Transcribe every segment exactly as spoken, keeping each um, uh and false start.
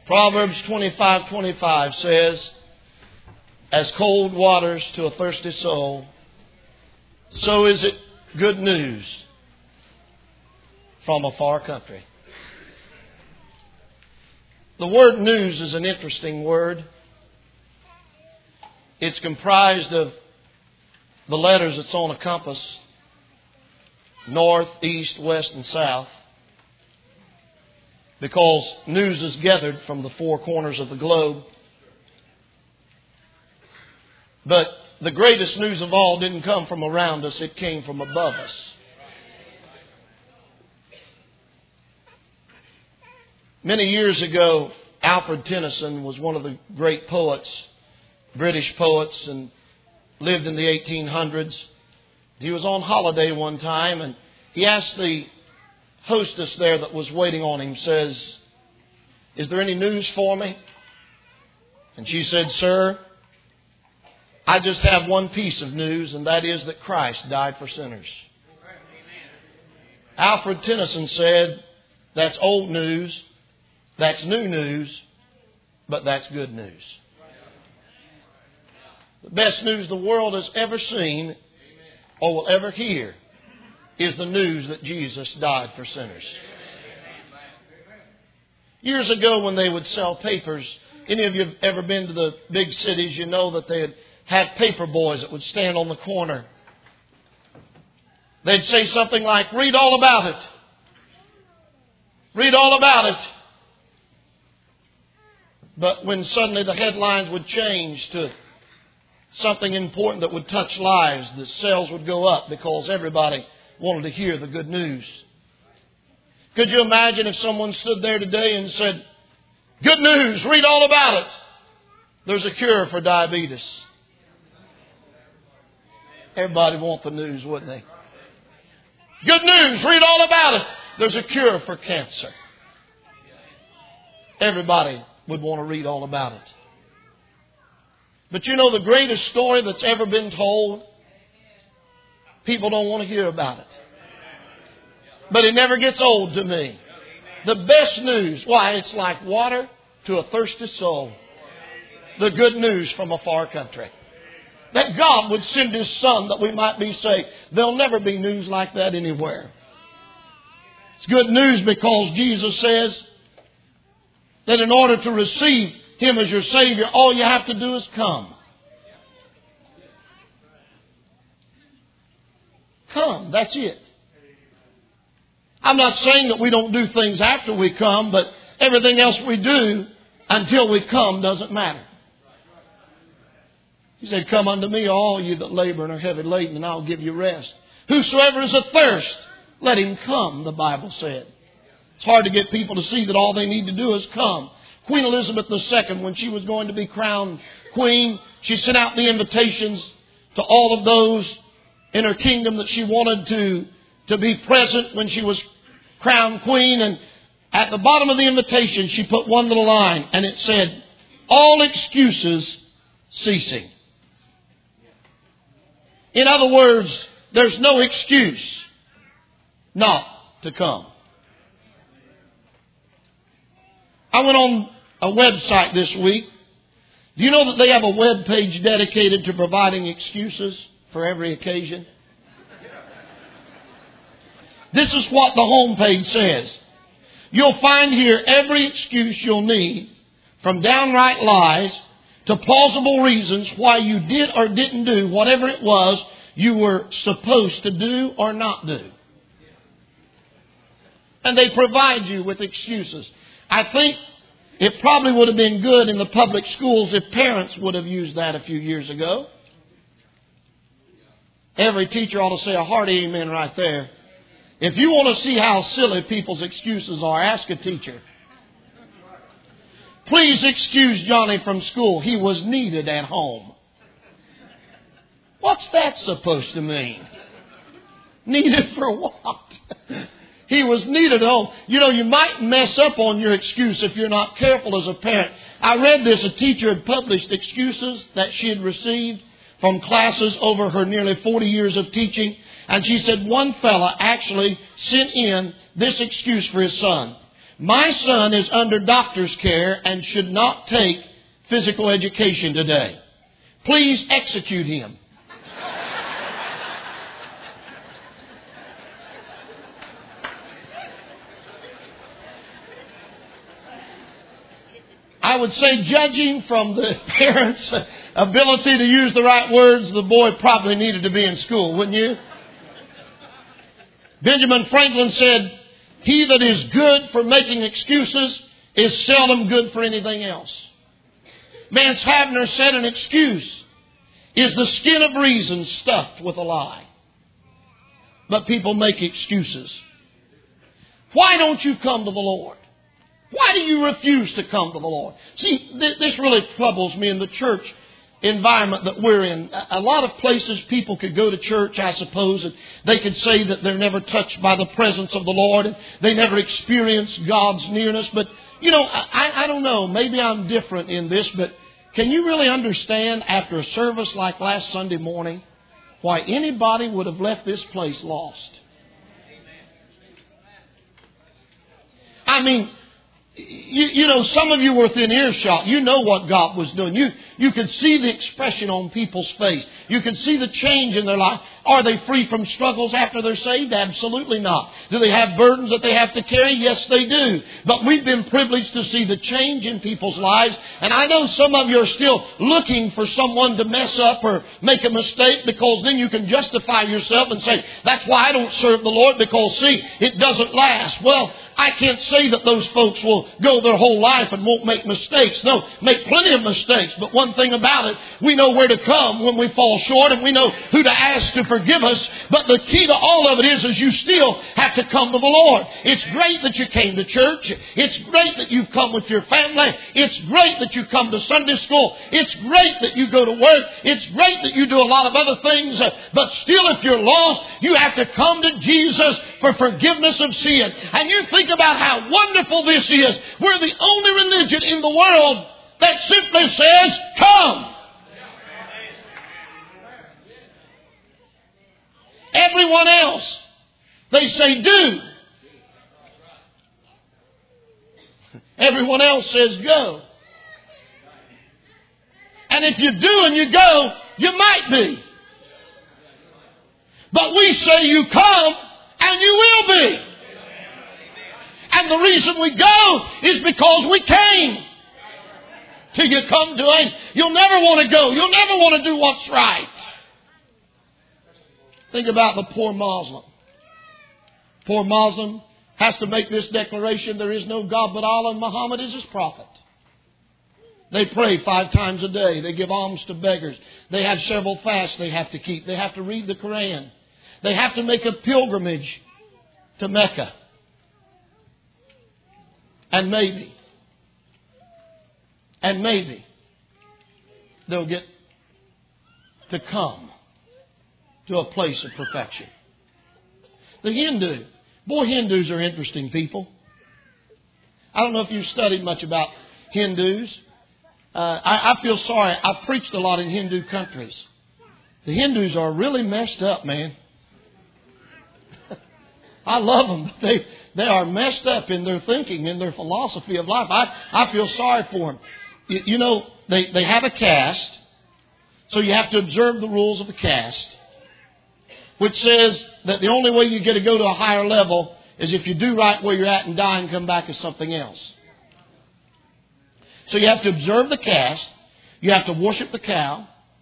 Proverbs twenty-five twenty-five says, as cold waters to a thirsty soul, so is it good news from a far country. The word news is an interesting word. It's comprised of the letters that's on a compass, north, east, west, and south, because news is gathered from the four corners of the globe. But the greatest news of all didn't come from around us, it came from above us. Many years ago, Alfred Tennyson was one of the great poets, British poets, and lived in the eighteen hundreds. He was on holiday one time, and he asked the hostess there that was waiting on him, says, "Is there any news for me?" And she said, "Sir, I just have one piece of news, and that is that Christ died for sinners." Alfred Tennyson said, "That's old news, that's new news, but that's good news." The best news the world has ever seen or will ever hear is the news that Jesus died for sinners. Years ago when they would sell papers, any of you have ever been to the big cities, you know that they'd have paper boys that would stand on the corner. They'd say something like, "Read all about it. Read all about it." But when suddenly the headlines would change to something important that would touch lives, the sales would go up because everybody wanted to hear the good news. Could you imagine if someone stood there today and said, "Good news, read all about it. There's a cure for diabetes." Everybody would want the news, wouldn't they? "Good news, read all about it. There's a cure for cancer." Everybody would want to read all about it. But you know the greatest story that's ever been told? People don't want to hear about it. But it never gets old to me. The best news, why, it's like water to a thirsty soul. The good news from a far country. That God would send His Son that we might be saved. There'll never be news like that anywhere. It's good news because Jesus says that in order to receive Him as your Savior, all you have to do is come. Come, that's it. I'm not saying that we don't do things after we come, but everything else we do until we come doesn't matter. He said, "Come unto me, all you that labor and are heavy laden, and I'll give you rest. Whosoever is athirst, let him come," the Bible said. It's hard to get people to see that all they need to do is come. Queen Elizabeth the Second, when she was going to be crowned queen, she sent out the invitations to all of those in her kingdom that she wanted to, to be present when she was crowned queen. And at the bottom of the invitation, she put one little line, and it said, "All excuses ceasing." In other words, there's no excuse not to come. I went on a website this week. Do you know that they have a web page dedicated to providing excuses for every occasion? This is what the home page says. You'll find here every excuse you'll need, from downright lies to plausible reasons why you did or didn't do whatever it was you were supposed to do or not do. And they provide you with excuses. I think it probably would have been good in the public schools if parents would have used that a few years ago. Every teacher ought to say a hearty amen right there. If you want to see how silly people's excuses are, ask a teacher. "Please excuse Johnny from school. He was needed at home." What's that supposed to mean? Needed for what? He was needed at home. You know, you might mess up on your excuse if you're not careful as a parent. I read this. A teacher had published excuses that she had received from classes over her nearly forty years of teaching. And she said one fella actually sent in this excuse for his son. My son is under doctor's care and should not take physical education today. Please execute him. I would say, judging from the parents' ability to use the right words, the boy probably needed to be in school, wouldn't you? Benjamin Franklin said, he that is good for making excuses is seldom good for anything else. Vance Havner said an excuse is the skin of reason stuffed with a lie. But people make excuses. Why don't you come to the Lord? Why do you refuse to come to the Lord? See, th- this really troubles me in the church environment that we're in. A lot of places people could go to church, I suppose, and they could say that they're never touched by the presence of the Lord and they never experience God's nearness. But, you know, I, I don't know. Maybe I'm different in this, but can you really understand after a service like last Sunday morning why anybody would have left this place lost? I mean, You, you know, some of you were within earshot. You know what God was doing. You, you could see the expression on people's face. You could see the change in their life. Are they free from struggles after they're saved? Absolutely not. Do they have burdens that they have to carry? Yes, they do. But we've been privileged to see the change in people's lives. And I know some of you are still looking for someone to mess up or make a mistake, because then you can justify yourself and say, that's why I don't serve the Lord, because, see, it doesn't last. Well, I can't say that those folks will go their whole life and won't make mistakes. No, make plenty of mistakes. But one thing about it, we know where to come when we fall short, and we know who to ask to forgive us. But the key to all of it is, is you still have to come to the Lord. It's great that you came to church. It's great that you've come with your family. It's great that you come to Sunday school. It's great that you go to work. It's great that you do a lot of other things. But still, if you're lost, you have to come to Jesus for forgiveness of sin. And you think about how wonderful this is. We're the only religion in the world that simply says, come. Everyone else, they say, do. Everyone else says, go. And if you do and you go, you might be. But we say you come and you will be. And the reason we go is because we came. Till you come to Him, you'll never want to go. You'll never want to do what's right. Think about the poor Muslim. Poor Muslim has to make this declaration: there is no God but Allah, and Muhammad is His prophet. They pray five times a day. They give alms to beggars. They have several fasts they have to keep. They have to read the Quran. They have to make a pilgrimage to Mecca. And maybe, and maybe, they'll get to come to a place of perfection. The Hindu. Boy, Hindus are interesting people. I don't know if you've studied much about Hindus. Uh, I, I feel sorry. I've preached a lot in Hindu countries. The Hindus are really messed up, man. I love them, but they, they are messed up in their thinking, in their philosophy of life. I, I feel sorry for them. You, you know, they, they have a caste, so you have to observe the rules of the caste, which says that the only way you get to go to a higher level is if you do right where you're at and die and come back as something else. So you have to observe the caste. You have to worship the cow.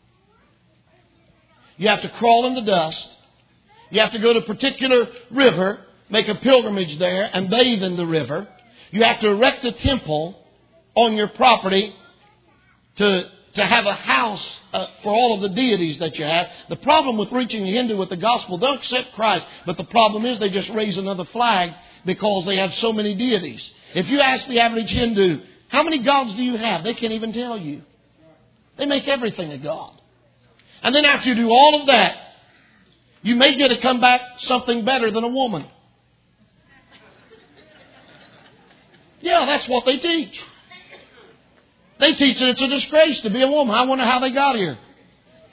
You have to crawl in the dust. You have to go to a particular river, make a pilgrimage there, and bathe in the river. You have to erect a temple on your property to, to have a house uh, for all of the deities that you have. The problem with reaching a Hindu with the gospel, they'll accept Christ, but the problem is they just raise another flag because they have so many deities. If you ask the average Hindu, how many gods do you have? They can't even tell you. They make everything a god. And then after you do all of that, you may get to come back something better than a woman. Yeah, that's what they teach. They teach that it's a disgrace to be a woman. I wonder how they got here.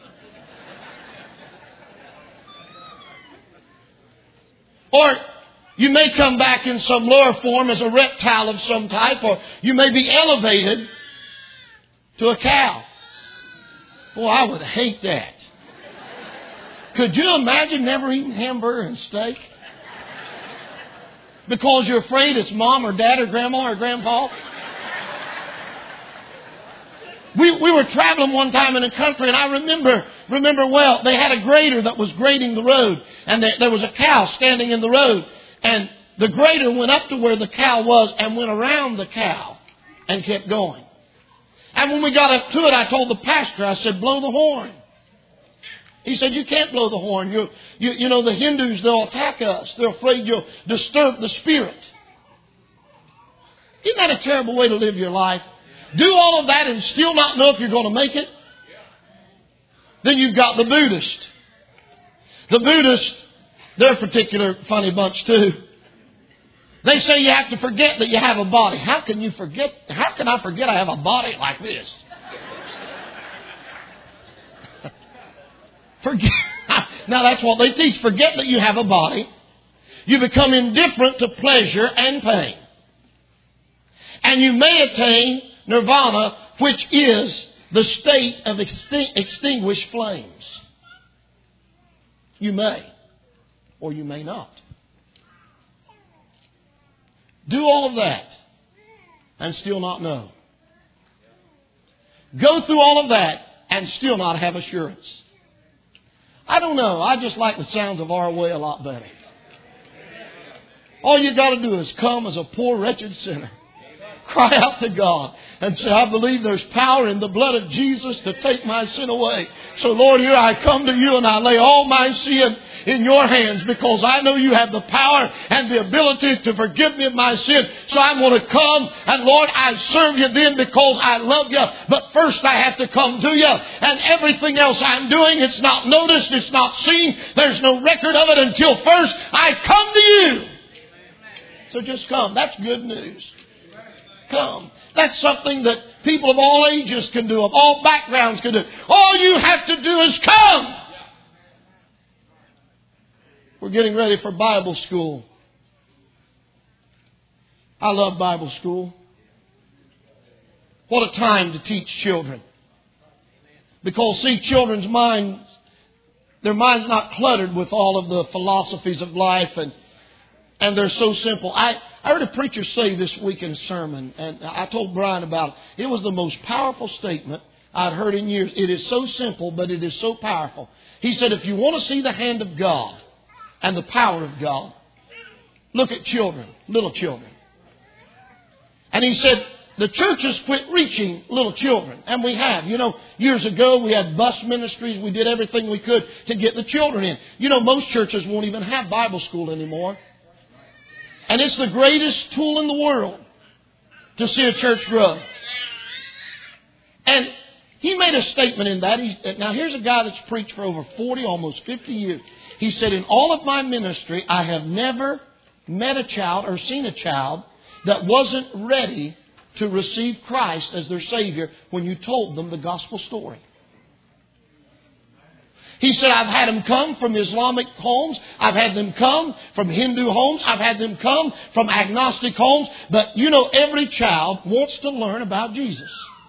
Or You may come back in some lower form as a reptile of some type, or you may be elevated to a cow. Boy, I would hate that. Could you imagine never eating hamburger and steak? Because you're afraid it's mom or dad or grandma or grandpa? We we were traveling one time in a country, and I remember remember well, they had a grader that was grading the road, and there, there was a cow standing in the road, and the grader went up to where the cow was and went around the cow and kept going. And when we got up to it, I told the pastor, I said, blow the horn. He said, you can't blow the horn. You, you, you know, the Hindus, they'll attack us. They're afraid you'll disturb the spirit. Isn't that a terrible way to live your life? Do all of that and still not know if you're going to make it? Then you've got the Buddhist. The Buddhist, they're a particular funny bunch too. They say you have to forget that you have a body. How can you forget? How can I forget I have a body like this? Forget. Now that's what they teach. Forget that you have a body. You become indifferent to pleasure and pain. And you may attain nirvana, which is the state of extin- extinguished flames. You may, or you may not. Do all of that and still not know. Go through all of that and still not have assurance. I don't know. I just like the sounds of our way a lot better. All you got to do is come as a poor, wretched sinner. Cry out to God and say, I believe there's power in the blood of Jesus to take my sin away. So Lord, here I come to you and I lay all my sin in your hands because I know you have the power and the ability to forgive me of my sin. So I'm going to come and Lord, I serve you then because I love you. But first I have to come to you, and everything else I'm doing, it's not noticed, it's not seen. There's no record of it until first I come to you. So just come. That's good news. Come. That's something that people of all ages can do, of all backgrounds can do. All you have to do is come. We're getting ready for Bible school. I love Bible school. What a time to teach children. Because, see, children's minds, their mind's not cluttered with all of the philosophies of life, and and they're so simple. I, I heard a preacher say this week in a sermon, and I told Brian about it. It was the most powerful statement I'd heard in years. It is so simple, but it is so powerful. He said, if you want to see the hand of God and the power of God, look at children, little children. And he said, the church has quit reaching little children. And we have. You know, years ago we had bus ministries. We did everything we could to get the children in. You know, most churches won't even have Bible school anymore. And it's the greatest tool in the world to see a church grow. And he made a statement in that. He, now, here's a guy that's preached for over forty, almost fifty years. He said, in all of my ministry, I have never met a child or seen a child that wasn't ready to receive Christ as their Savior when you told them the gospel story. He said, I've had them come from Islamic homes. I've had them come from Hindu homes. I've had them come from agnostic homes. But you know, every child wants to learn about Jesus.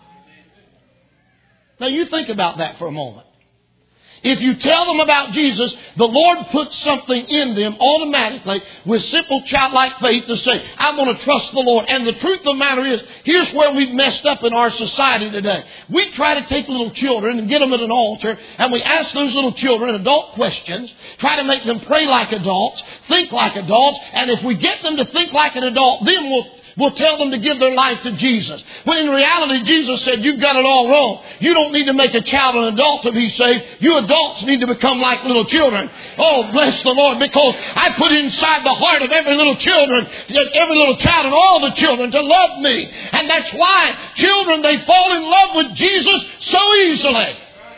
Now you think about that for a moment. If you tell them about Jesus, the Lord puts something in them automatically with simple childlike faith to say, I'm going to trust the Lord. And the truth of the matter is, here's where we've messed up in our society today. We try to take little children and get them at an altar, and we ask those little children adult questions, try to make them pray like adults, think like adults, and if we get them to think like an adult, then we'll We'll tell them to give their life to Jesus. When in reality, Jesus said, you've got it all wrong. You don't need to make a child an adult to be saved. You adults need to become like little children. Oh, bless the Lord, because I put inside the heart of every little children, every little child and all the children to love me. And that's why children, they fall in love with Jesus so easily.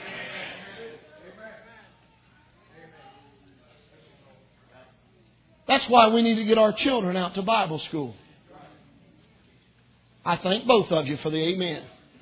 That's why we need to get our children out to Bible school. I thank both of you for the amen.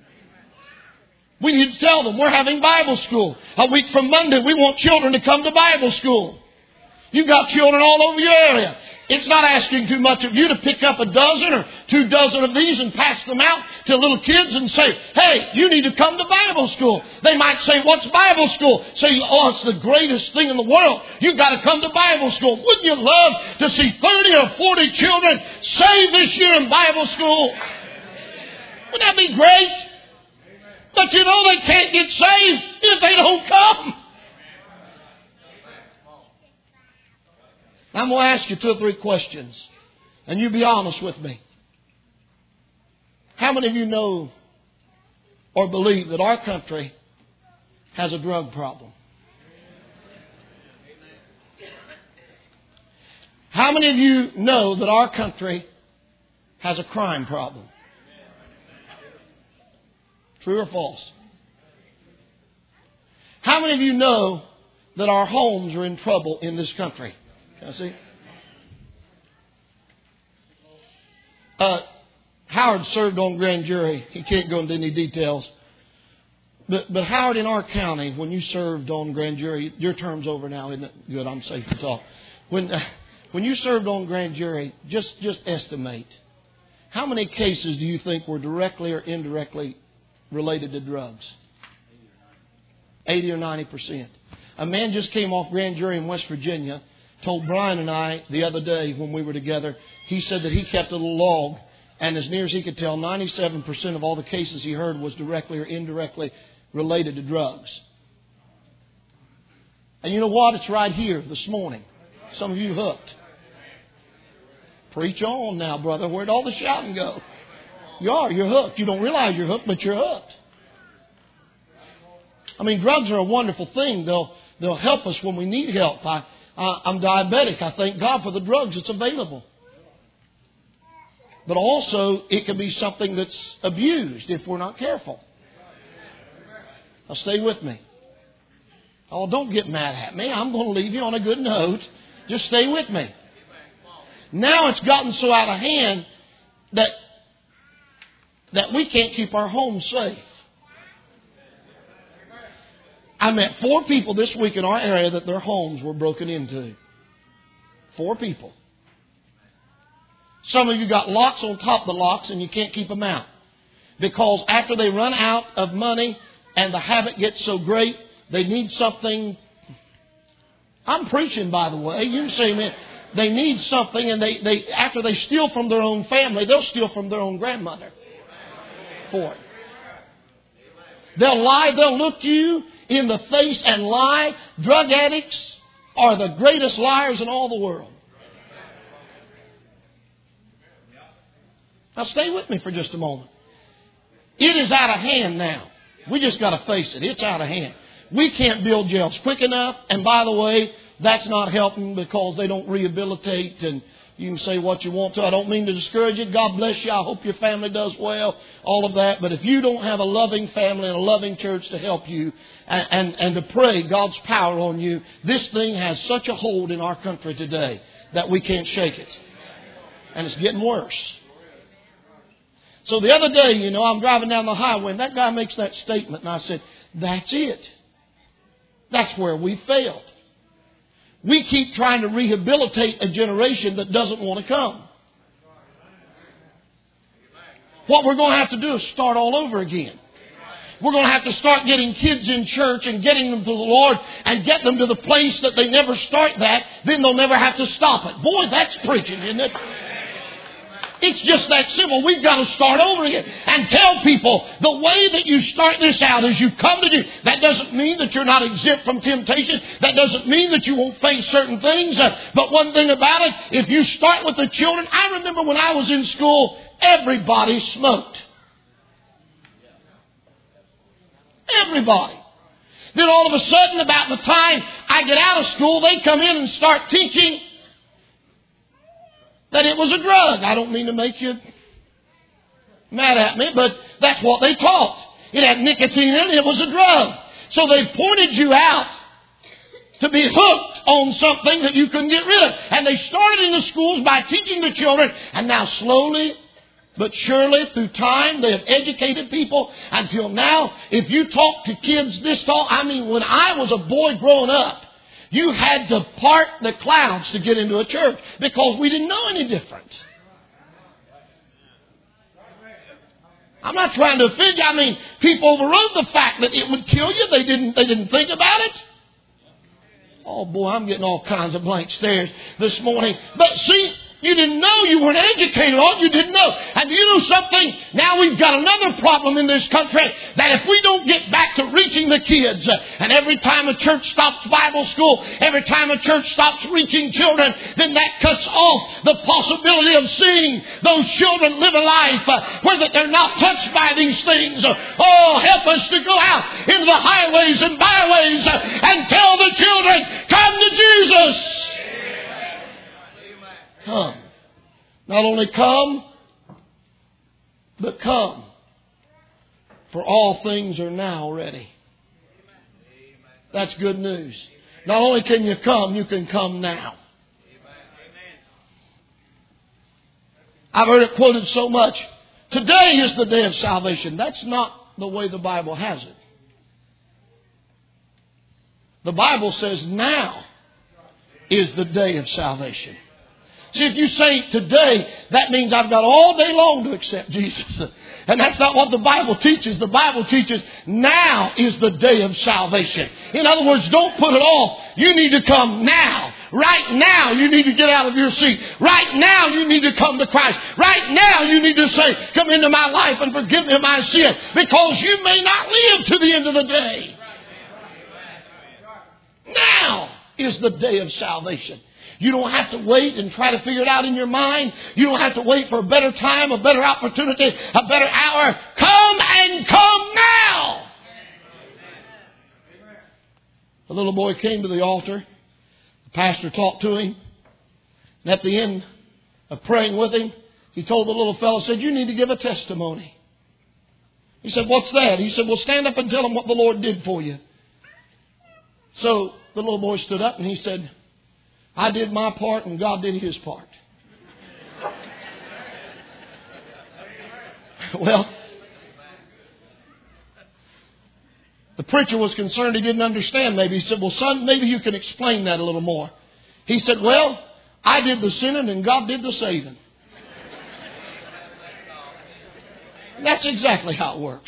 We need to tell them we're having Bible school. A week from Monday, we want children to come to Bible school. You've got children all over your area. It's not asking too much of you to pick up a dozen or two dozen of these and pass them out to little kids and say, hey, you need to come to Bible school. They might say, what's Bible school? Say, oh, it's the greatest thing in the world. You've got to come to Bible school. Wouldn't you love to see thirty or forty children saved this year in Bible school? Wouldn't that be great? But you know they can't get saved if they don't come. I'm going to ask you two or three questions, and you be honest with me. How many of you know or believe that our country has a drug problem? How many of you know that our country has a crime problem? True or false? How many of you know that our homes are in trouble in this country? Can I see? Uh, Howard served on grand jury. He can't go into any details. But, but Howard, in our county, when you served on grand jury, your term's over now, isn't it? Good, I'm safe to talk. When, uh, when you served on grand jury, just, just estimate. How many cases do you think were directly or indirectly related to drugs? eighty or ninety percent. A man just came off grand jury in West Virginia, told Brian and I the other day when we were together, he said that he kept a little log, and as near as he could tell, ninety-seven percent of all the cases he heard was directly or indirectly related to drugs. And you know what? It's right here this morning. Some of you hooked. Preach on now, brother. Where'd all the shouting go? You are. You're hooked. You don't realize you're hooked, but you're hooked. I mean, drugs are a wonderful thing. They'll they'll help us when we need help. I, I, I'm diabetic. I thank God for the drugs that's available. But also, it can be something that's abused if we're not careful. Now, stay with me. Oh, don't get mad at me. I'm going to leave you on a good note. Just stay with me. Now it's gotten so out of hand that that we can't keep our homes safe. I met four people this week in our area that their homes were broken into. Four people. Some of you got locks on top of the locks and you can't keep them out. Because after they run out of money and the habit gets so great, they need something. I'm preaching, by the way. You can say amen. They need something, and they, they after they steal from their own family, they'll steal from their own grandmother for it. They'll lie. They'll look you in the face and lie. Drug addicts are the greatest liars in all the world. Now stay with me for just a moment. It is out of hand now. We just got to face it. It's out of hand. We can't build jails quick enough. And by the way, that's not helping because they don't rehabilitate. And you can say what you want to. I don't mean to discourage you. God bless you. I hope your family does well. All of that. But if you don't have a loving family and a loving church to help you and, and, and to pray God's power on you, this thing has such a hold in our country today that we can't shake it. And it's getting worse. So the other day, you know, I'm driving down the highway and that guy makes that statement. And I said, that's it. That's where we failed. We keep trying to rehabilitate a generation that doesn't want to come. What we're going to have to do is start all over again. We're going to have to start getting kids in church and getting them to the Lord and get them to the place that they never start that. Then they'll never have to stop it. Boy, that's preaching, isn't it? It's just that simple. We've got to start over again and tell people the way that you start this out is you come to Jesus. That doesn't mean that you're not exempt from temptation. That doesn't mean that you won't face certain things. Uh, but one thing about it, if you start with the children, I remember when I was in school, everybody smoked. Everybody. Then all of a sudden, about the time I get out of school, they come in and start teaching that it was a drug. I don't mean to make you mad at me, but that's what they taught. It had nicotine in it. It was a drug. So they pointed you out to be hooked on something that you couldn't get rid of. And they started in the schools by teaching the children. And now slowly but surely through time they have educated people until now if you talk to kids this tall, I mean when I was a boy growing up, You had to part the clouds to get into a church because we didn't know any different. I'm not trying to offend you. I mean, people overrode the fact that it would kill you. They didn't, they didn't think about it. Oh boy, I'm getting all kinds of blank stares this morning. But see, you didn't know. You weren't educated on it. You didn't know. And you know something? Now we've got another problem in this country, that if we don't get back to reaching the kids, uh, and every time a church stops Bible school, every time a church stops reaching children, then that cuts off the possibility of seeing those children live a life uh, where that they're not touched by these things. Uh, oh, help us to go out into the highways and byways uh, and tell the children, come to Jesus. Come. Not only come, but come. For all things are now ready. That's good news. Not only can you come, you can come now. I've heard it quoted so much. Today is the day of salvation. That's not the way the Bible has it. The Bible says now is the day of salvation. See, if you say today, that means I've got all day long to accept Jesus. And that's not what the Bible teaches. The Bible teaches now is the day of salvation. In other words, don't put it off. You need to come now. Right now, you need to get out of your seat. Right now, you need to come to Christ. Right now, you need to say, come into my life and forgive me of my sin. Because you may not live to the end of the day. Now is the day of salvation. You don't have to wait and try to figure it out in your mind. You don't have to wait for a better time, a better opportunity, a better hour. Come and come now. A little boy came to the altar. The pastor talked to him. And at the end of praying with him, he told the little fellow, said, you need to give a testimony. He said, what's that? He said, well, stand up and tell them what the Lord did for you. So the little boy stood up and he said, I did my part and God did His part. Well, the preacher was concerned he didn't understand maybe. He said, well, son, maybe you can explain that a little more. He said, well, I did the sinning and God did the saving. And that's exactly how it works.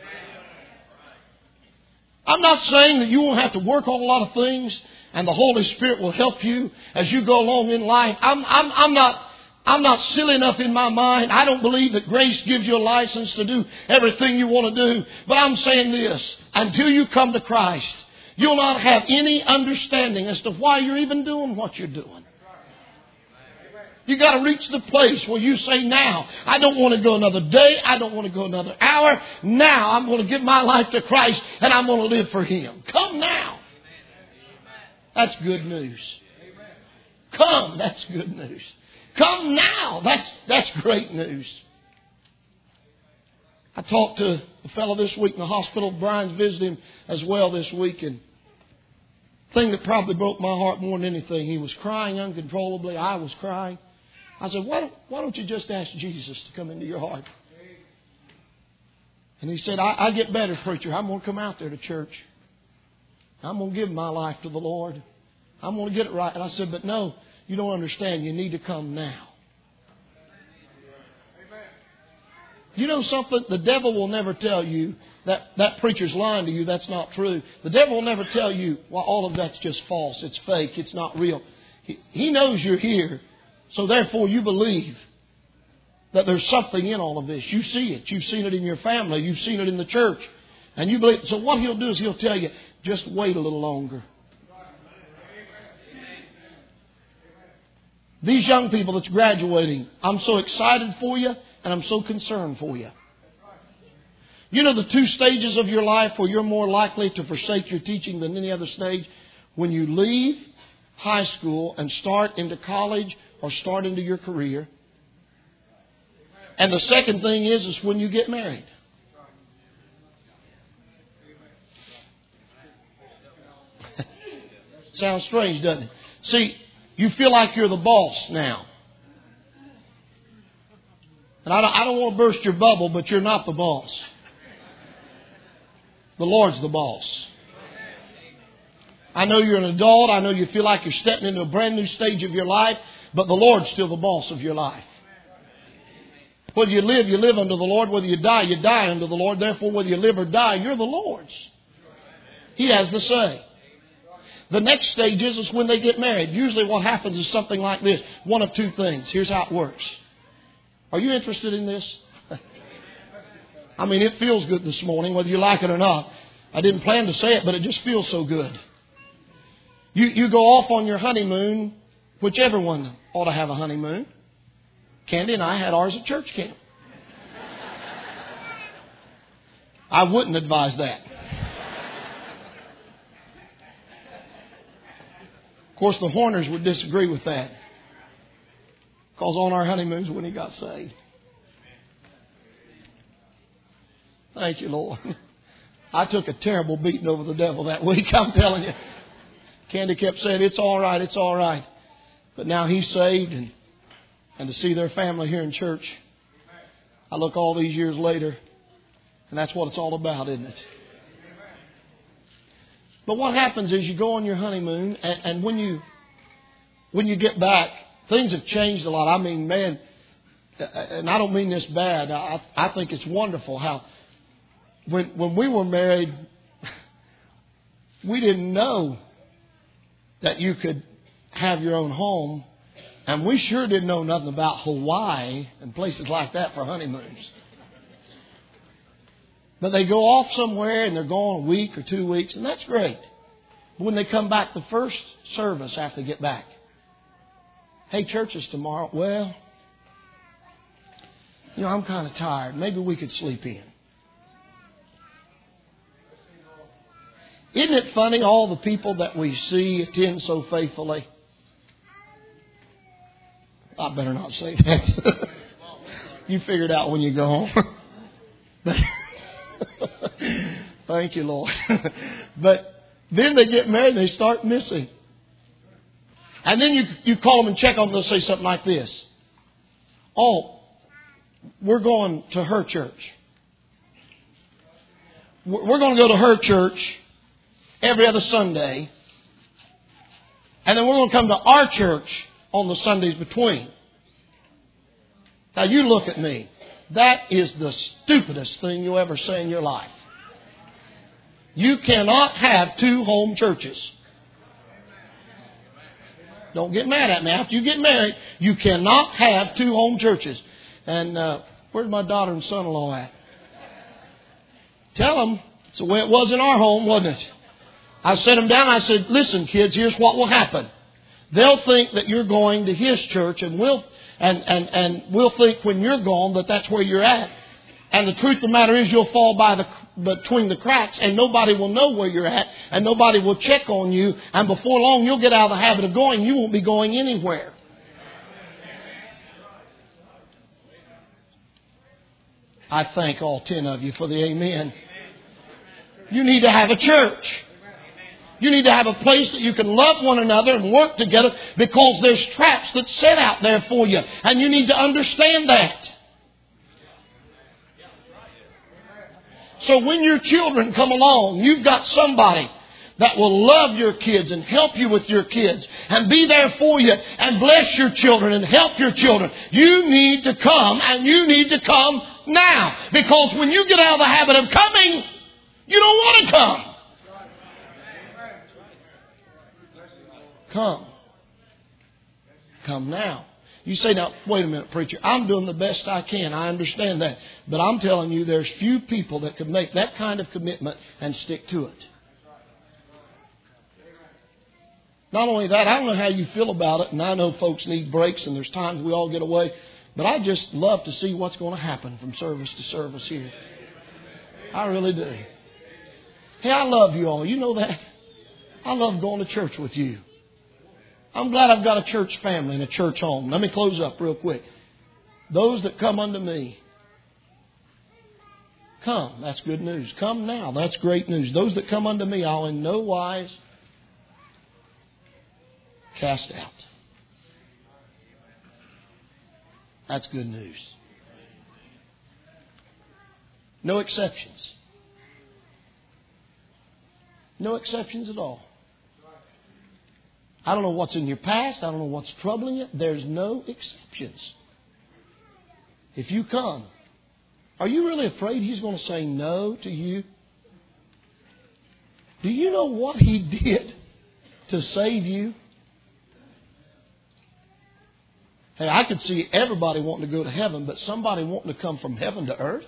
I'm not saying that you won't have to work on a lot of things and the Holy Spirit will help you as you go along in life. I'm, I'm, I'm not, I'm not silly enough in my mind. I don't believe that grace gives you a license to do everything you want to do. But I'm saying this, until you come to Christ, you'll not have any understanding as to why you're even doing what you're doing. You got to reach the place where you say, now, I don't want to go another day. I don't want to go another hour. Now I'm going to give my life to Christ and I'm going to live for Him. Come now. That's good news. Come, that's good news. Come now, that's that's great news. I talked to a fellow this week in the hospital. Brian's visited him as well this week. And the thing that probably broke my heart more than anything, he was crying uncontrollably. I was crying. I said, why don't, why don't you just ask Jesus to come into your heart? And he said, I, I get better, preacher. I'm going to come out there to church. I'm going to give my life to the Lord. I'm going to get it right. And I said, but no, you don't understand. You need to come now. You know something? The devil will never tell you that that preacher's lying to you. That's not true. The devil will never tell you, well, all of that's just false. It's fake. It's not real. He, he knows you're here. So therefore you believe that there's something in all of this. You see it. You've seen it in your family. You've seen it in the church. And you believe. So what he'll do is he'll tell you, just wait a little longer. These young people that's graduating, I'm so excited for you and I'm so concerned for you. You know the two stages of your life where you're more likely to forsake your teaching than any other stage? When you leave high school and start into college or start into your career. And the second thing is, is when you get married. Sounds strange, doesn't it? See, you feel like you're the boss now. And I don't, I don't want to burst your bubble, but you're not the boss. The Lord's the boss. I know you're an adult. I know you feel like you're stepping into a brand new stage of your life. But the Lord's still the boss of your life. Whether you live, you live unto the Lord. Whether you die, you die unto the Lord. Therefore, whether you live or die, you're the Lord's. He has the say. The next stage is, is when they get married. Usually what happens is something like this. One of two things. Here's how it works. Are you interested in this? I mean, it feels good this morning, whether you like it or not. I didn't plan to say it, but it just feels so good. You, you go off on your honeymoon, which everyone ought to have a honeymoon. Candy and I had ours at church camp. I wouldn't advise that. Of course, the Horners would disagree with that. Because on our honeymoons when he got saved. Thank you, Lord. I took a terrible beating over the devil that week, I'm telling you. Candy kept saying, it's all right, it's all right. But now he's saved, and, and to see their family here in church, I look all these years later, and that's what it's all about, isn't it? But what happens is you go on your honeymoon, and, and when you when you get back, things have changed a lot. I mean, man, and I don't mean this bad. I, I think it's wonderful how when when we were married, we didn't know that you could have your own home. And we sure didn't know nothing about Hawaii and places like that for honeymoons. But they go off somewhere and they're gone a week or two weeks, and that's great. But when they come back the first service after they get back, hey, church is tomorrow. Well, you know, I'm kind of tired. Maybe we could sleep in. Isn't it funny, all the people that we see attend so faithfully? I better not say that. You figure it out when you go home. But thank you, Lord. But then they get married and they start missing. And then you you call them and check on them. They'll say something like this. Oh, we're going to her church. We're going to go to her church every other Sunday. And then we're going to come to our church on the Sundays between. Now you look at me. That is the stupidest thing you'll ever say in your life. You cannot have two home churches. Don't get mad at me. After you get married, you cannot have two home churches. And uh, where's my daughter and son-in-law at? Tell them it's the way it was in our home, wasn't it? I set them down. I said, listen, kids, here's what will happen. They'll think that you're going to his church, and we'll and, and, and we'll think when you're gone that that's where you're at. And the truth of the matter is you'll fall by the between the cracks, and nobody will know where you're at, and nobody will check on you. And before long, you'll get out of the habit of going. You won't be going anywhere. I thank all ten of you for the amen. You need to have a church. You need to have a place that you can love one another and work together, because there's traps that's set out there for you. And you need to understand that. So when your children come along, you've got somebody that will love your kids and help you with your kids and be there for you and bless your children and help your children. You need to come, and you need to come now. Because when you get out of the habit of coming, you don't want to come. Come. Come now. You say, now, wait a minute, preacher. I'm doing the best I can. I understand that. But I'm telling you, there's few people that could make that kind of commitment and stick to it. Not only that, I don't know how you feel about it. And I know folks need breaks, and there's times we all get away. But I just love to see what's going to happen from service to service here. I really do. Hey, I love you all. You know that. I love going to church with you. I'm glad I've got a church family and a church home. Let me close up real quick. Those that come unto me, come. That's good news. Come now. That's great news. Those that come unto me, I'll in no wise cast out. That's good news. No exceptions. No exceptions at all. I don't know what's in your past. I don't know what's troubling you. There's no exceptions. If you come, are you really afraid He's going to say no to you? Do you know what He did to save you? Hey, I could see everybody wanting to go to heaven, but somebody wanting to come from heaven to earth?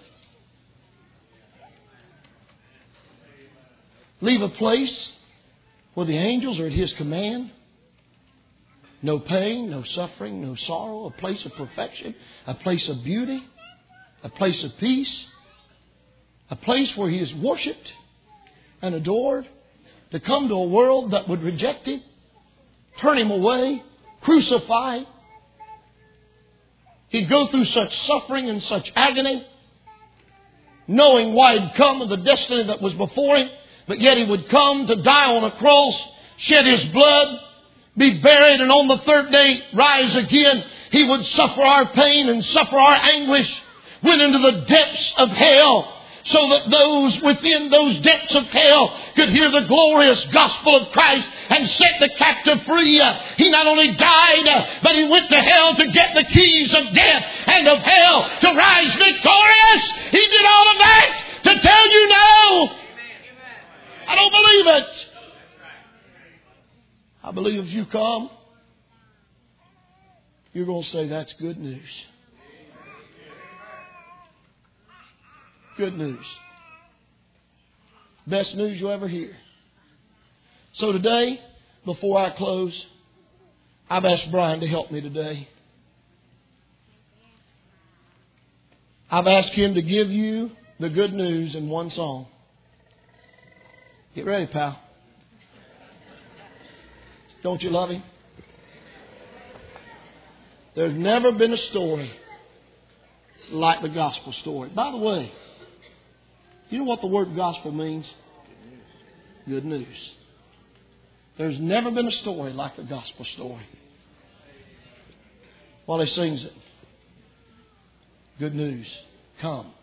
Leave a place where the angels are at His command. No pain, no suffering, no sorrow. A place of perfection. A place of beauty. A place of peace. A place where He is worshipped and adored. To come to a world that would reject Him, turn Him away, crucify Him. He'd go through such suffering and such agony, knowing why He'd come and the destiny that was before Him. But yet He would come to die on a cross, shed His blood, be buried, and on the third day rise again. He would suffer our pain and suffer our anguish, went into the depths of hell, so that those within those depths of hell could hear the glorious gospel of Christ and set the captive free. He not only died, but He went to hell to get the keys of death and of hell to rise victorious. He did all of that to tell you no. I don't believe it. I believe if you come, you're going to say, that's good news. Good news. Best news you'll ever hear. So today, before I close, I've asked Brian to help me today. I've asked him to give you the good news in one song. Get ready, pal. Don't you love Him? There's never been a story like the gospel story. By the way, you know what the word gospel means? Good news. There's never been a story like the gospel story. While he sings it, good news. Come.